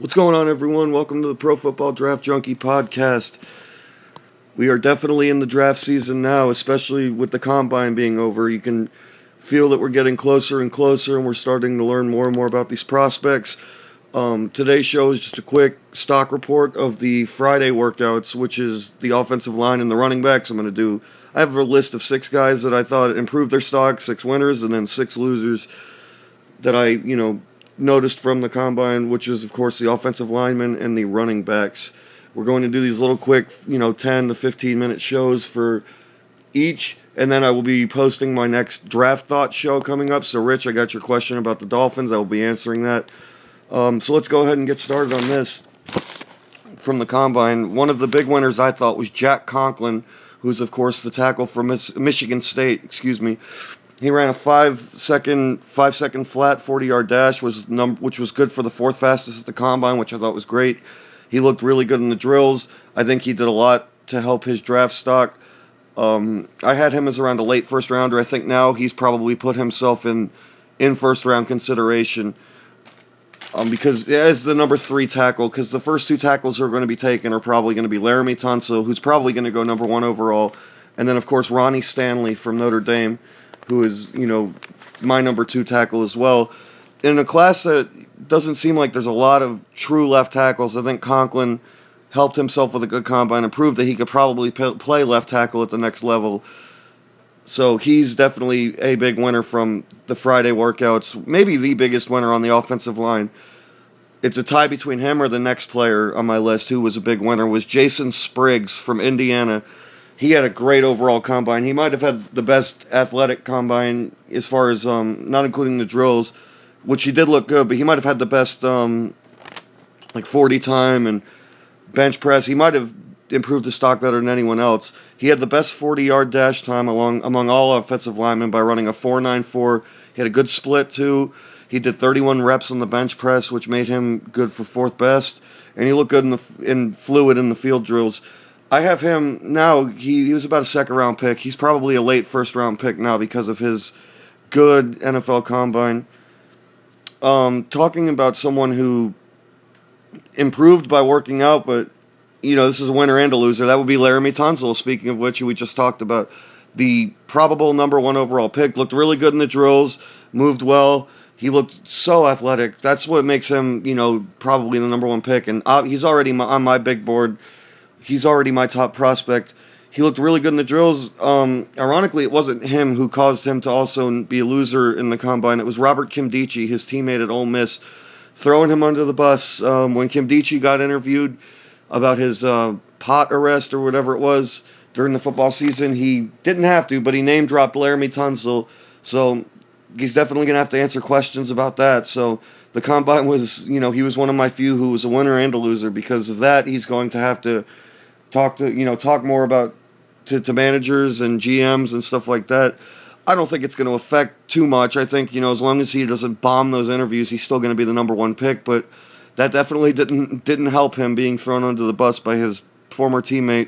What's going on, everyone? Welcome to the Pro Football Draft Junkie podcast. We are definitely in the draft season now, especially with the combine being over. You can feel that we're getting closer and closer, and we're starting to learn more and more about these prospects. Today's show is just a quick stock report of the Friday workouts, which is the offensive line and the running backs. I have a list of 6 guys that I thought improved their stock, 6 winners, and then 6 losers that I noticed from the combine, which is, of course, the offensive linemen and the running backs. We're going to do these little quick, 10 to 15 minute shows for each, and then I will be posting my next draft thought show coming up. So, Rich, I got your question about the Dolphins. I will be answering that. So let's go ahead and get started on this. From the combine, one of the big winners I thought was Jack Conklin, who's, of course, the tackle from Michigan State. He ran a 5-second flat 40-yard dash, which was good for the 4th fastest at the combine, which I thought was great. He looked really good in the drills. I think he did a lot to help his draft stock. I had him as around a late first rounder. I think now he's probably put himself in first round consideration because as the number 3 tackle, because the first 2 tackles who are going to be taken are probably going to be Laramie Tunsil, who's probably going to go number 1 overall, and then of course Ronnie Stanley from Notre Dame, who is, my number 2 tackle as well. In a class that doesn't seem like there's a lot of true left tackles, I think Conklin helped himself with a good combine and proved that he could probably play left tackle at the next level. So he's definitely a big winner from the Friday workouts, maybe the biggest winner on the offensive line. It's a tie between him or the next player on my list who was a big winner, was Jason Spriggs from Indiana. He had a great overall combine. He might have had the best athletic combine as far as, not including the drills, which he did look good, but he might have had the best, 40 time and bench press. He might have improved his stock better than anyone else. He had the best 40-yard dash time among all offensive linemen by running a 4.94. He had a good split, too. He did 31 reps on the bench press, which made him good for 4th best, and he looked good in fluid in the field drills. I have him now. He was about a 2nd-round pick. He's probably a late 1st-round pick now because of his good NFL combine. Talking about someone who improved by working out, but, this is a winner and a loser. That would be Laramie Tunsil, speaking of which, who we just talked about. The probable number 1 overall pick. Looked really good in the drills. Moved well. He looked so athletic. That's what makes him, probably the number 1 pick. And he's already on my big board. He's already my top prospect. He looked really good in the drills. Ironically, it wasn't him who caused him to also be a loser in the combine. It was Robert Nkemdiche, his teammate at Ole Miss, throwing him under the bus. When Nkemdiche got interviewed about his pot arrest or whatever it was during the football season, he didn't have to, but he name-dropped Laramie Tunsil. So he's definitely going to have to answer questions about that. So the combine was, he was one of my few who was a winner and a loser. Because of that, he's going to have to talk more about to managers and GMs and stuff like that. I don't think it's going to affect too much. I think, as long as he doesn't bomb those interviews, he's still going to be the number 1 pick, but that definitely didn't help him being thrown under the bus by his former teammate.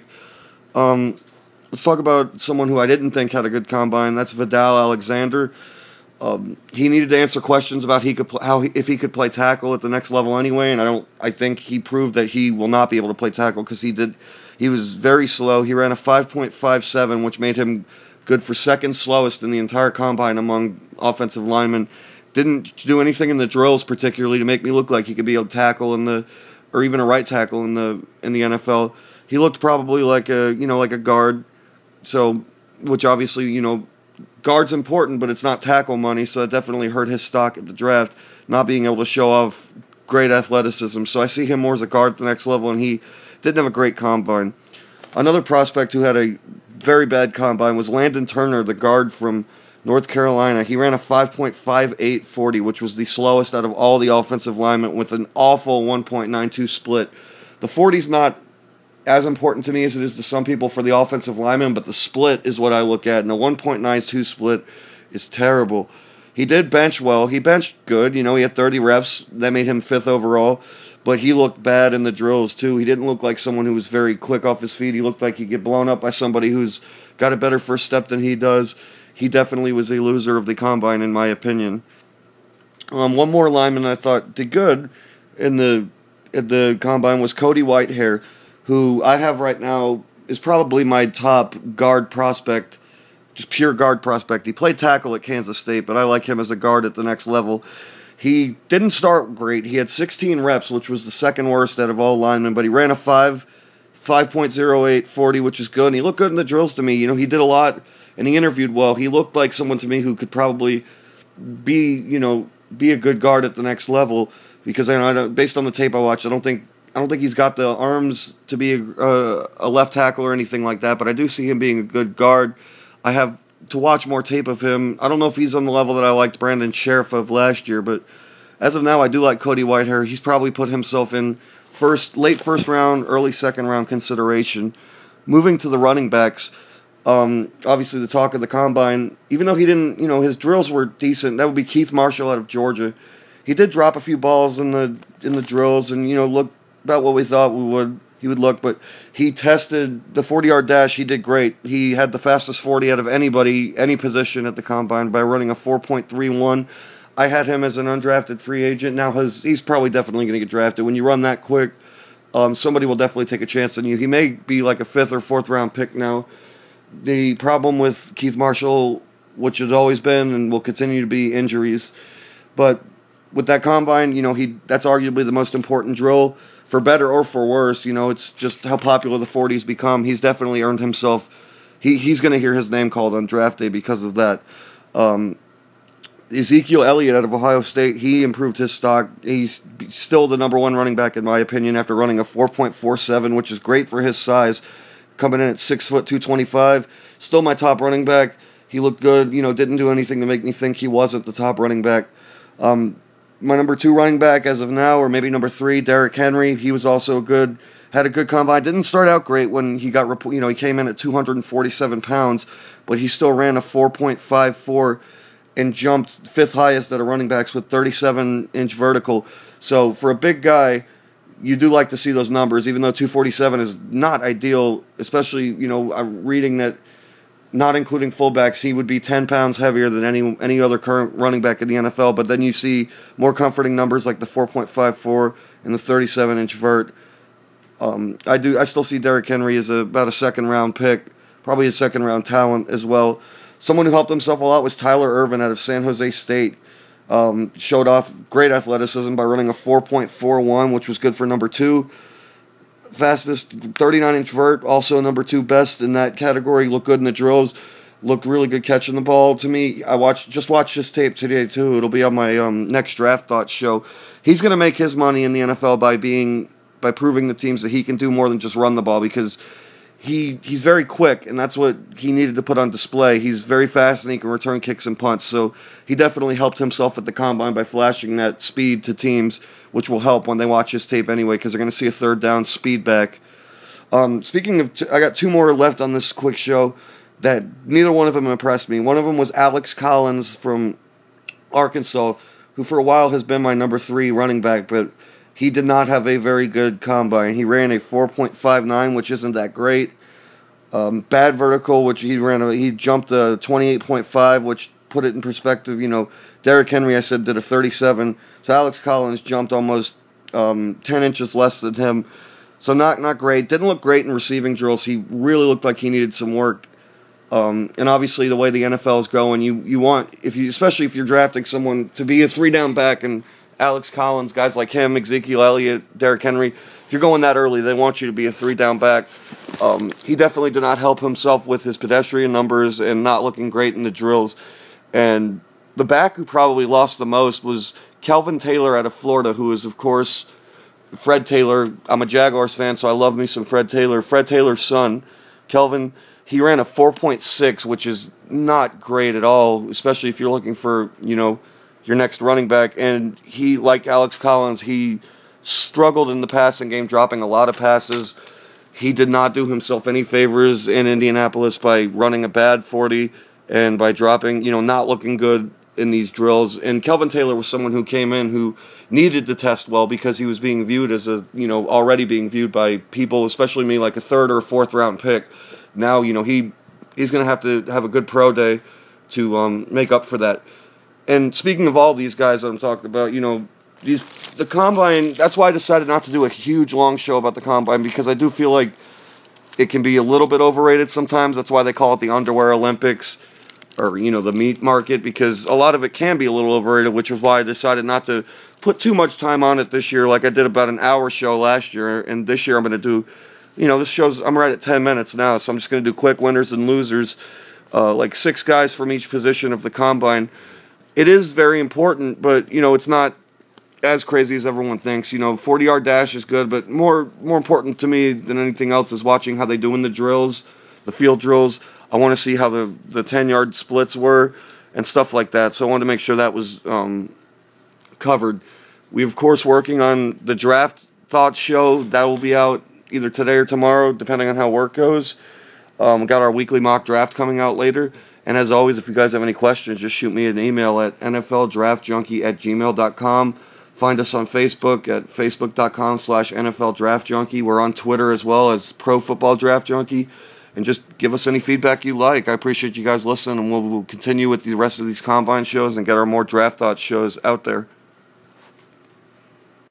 Let's talk about someone who I didn't think had a good combine. That's Vidal Alexander. He needed to answer questions about if he could play tackle at the next level anyway, and I think he proved that he will not be able to play tackle because he was very slow. He ran a 5.57, which made him good for 2nd slowest in the entire combine among offensive linemen. Didn't do anything in the drills particularly to make me look like he could be a tackle or even a right tackle in the NFL. He looked probably like a guard. So, which obviously, guard's important, but it's not tackle money, so it definitely hurt his stock at the draft, not being able to show off great athleticism. So I see him more as a guard at the next level, and he didn't have a great combine. Another prospect who had a very bad combine was Landon Turner, the guard from North Carolina. He ran a 5.58 40, which was the slowest out of all the offensive linemen with an awful 1.92 split. The 40's not as important to me as it is to some people for the offensive linemen, but the split is what I look at, and the 1.92 split is terrible. He did bench well. He benched good. He had 30 reps. That made him 5th overall. But he looked bad in the drills, too. He didn't look like someone who was very quick off his feet. He looked like he'd get blown up by somebody who's got a better first step than he does. He definitely was a loser of the combine, in my opinion. One more lineman I thought did good in the at the combine was Cody Whitehair, who I have right now is probably my top guard prospect, just pure guard prospect. He played tackle at Kansas State, but I like him as a guard at the next level. He didn't start great. He had 16 reps, which was the second worst out of all linemen, but he ran a 5.08 40, which is good, and he looked good in the drills to me. You know, he did a lot, and he interviewed well. He looked like someone to me who could probably be a good guard at the next level, because I don't, based on the tape I watched, I don't think he's got the arms to be a left tackle or anything like that, but I do see him being a good guard. I have to watch more tape of him. I don't know if he's on the level that I liked Brandon Sheriff of last year, but as of now, I do like Cody Whitehair. He's probably put himself in late first round, early second round consideration. Moving to the running backs, obviously the talk of the combine, even though he didn't, his drills were decent, that would be Keith Marshall out of Georgia. He did drop a few balls in the drills and, looked about what we thought he would look, but he tested the 40-yard dash. He did great. He had the fastest 40 out of anybody, any position at the combine by running a 4.31. I had him as an undrafted free agent. Now he's probably definitely going to get drafted. When you run that quick, somebody will definitely take a chance on you. He may be like a 5th or 4th round pick now. The problem with Keith Marshall, which has always been and will continue to be, injuries. But with that combine, that's arguably the most important drill, for better or for worse. It's just how popular the 40's become. He's definitely earned himself. He's going to hear his name called on draft day because of that. Ezekiel Elliott out of Ohio State, he improved his stock. He's still the number one running back in my opinion after running a 4.47, which is great for his size. Coming in at 6 foot 225, still my top running back. He looked good. Didn't do anything to make me think he wasn't the top running back. My number 2 running back as of now, or maybe number 3, Derrick Henry. He was also had a good combine. Didn't start out great when he got, he came in at 247 pounds, but he still ran a 4.54 and jumped 5th highest out of running backs with 37-inch vertical. So for a big guy, you do like to see those numbers, even though 247 is not ideal, especially, I'm reading that not including fullbacks, he would be 10 pounds heavier than any other current running back in the NFL. But then you see more comforting numbers like the 4.54 and the 37-inch vert. I still see Derrick Henry as about a second-round pick, probably a second-round talent as well. Someone who helped himself a lot was Tyler Ervin out of San Jose State. Showed off great athleticism by running a 4.41, which was good for number 2. Fastest 39-inch vert, also number 2 best in that category. Looked good in the drills. Looked really good catching the ball to me. I just watched his tape today too. It'll be on my next Draft Thoughts show. He's going to make his money in the NFL by proving to teams that he can do more than just run the ball, because he's very quick, and that's what he needed to put on display. He's very fast, and he can return kicks and punts. So he definitely helped himself at the combine by flashing that speed to teams, which will help when they watch his tape anyway, because they're going to see a third down speed back. Speaking of, I got 2 more left on this quick show that neither one of them impressed me. One of them was Alex Collins from Arkansas, who for a while has been my number 3 running back, but he did not have a very good combine. He ran a 4.59, which isn't that great. Bad vertical, which he jumped a 28.5, which put it in perspective. Derrick Henry, I said, did a 37. So Alex Collins jumped almost 10 inches less than him. So not great. Didn't look great in receiving drills. He really looked like he needed some work. And obviously the way the NFL is going, you want, especially if you're drafting someone to be a 3-down back, and Alex Collins, guys like him, Ezekiel Elliott, Derrick Henry, if you're going that early, they want you to be a 3-down back. He definitely did not help himself with his pedestrian numbers and not looking great in the drills. And the back who probably lost the most was Kelvin Taylor out of Florida, who is, of course, Fred Taylor. I'm a Jaguars fan, so I love me some Fred Taylor. Fred Taylor's son, Kelvin, he ran a 4.6, which is not great at all, especially if you're looking for, your next running back. And he, like Alex Collins, he struggled in the passing game, dropping a lot of passes. He did not do himself any favors in Indianapolis by running a bad 40 and by dropping, not looking good in these drills. And Kelvin Taylor was someone who came in who needed to test well, because he was being viewed as already being viewed by people, especially me, like a 3rd or 4th round pick. Now, he's going to have a good pro day to make up for that. And speaking of all these guys that I'm talking about, the combine. That's why I decided not to do a huge long show about the combine, because I do feel like it can be a little bit overrated sometimes. That's why they call it the Underwear Olympics, or the meat market, because a lot of it can be a little overrated, which is why I decided not to put too much time on it this year. Like I did about an hour show last year, and this year I'm going to do, this show's, I'm right at 10 minutes now, so I'm just going to do quick winners and losers, like 6 guys from each position of the combine. It is very important, but it's not as crazy as everyone thinks. 40-yard dash is good, but more important to me than anything else is watching how they do in the drills, the field drills. I want to see how the 10-yard splits were and stuff like that. So I wanted to make sure that was covered. We, of course, working on the Draft Thoughts show. That will be out either today or tomorrow, depending on how work goes. We got our weekly mock draft coming out later. And as always, if you guys have any questions, just shoot me an email at nfldraftjunkie@gmail.com. Find us on Facebook at facebook.com/NFLDraftJunkie. We're on Twitter as well as Pro Football Draft Junkie. And just give us any feedback you like. I appreciate you guys listening, and we'll continue with the rest of these combine shows and get our more draft thoughts shows out there.